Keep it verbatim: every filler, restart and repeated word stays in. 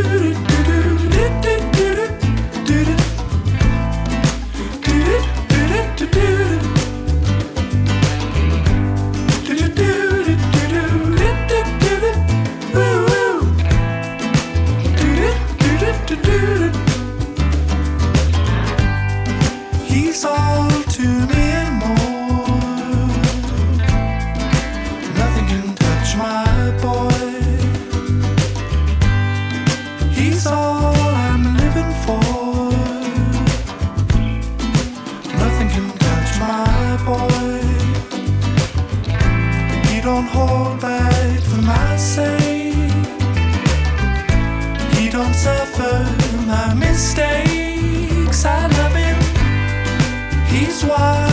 He's all to me and more. Nothing can touch my boy. He's all I'm living for. Nothing can touch my boy. He don't hold back for my sake. He don't suffer my mistakes. I love him. He's why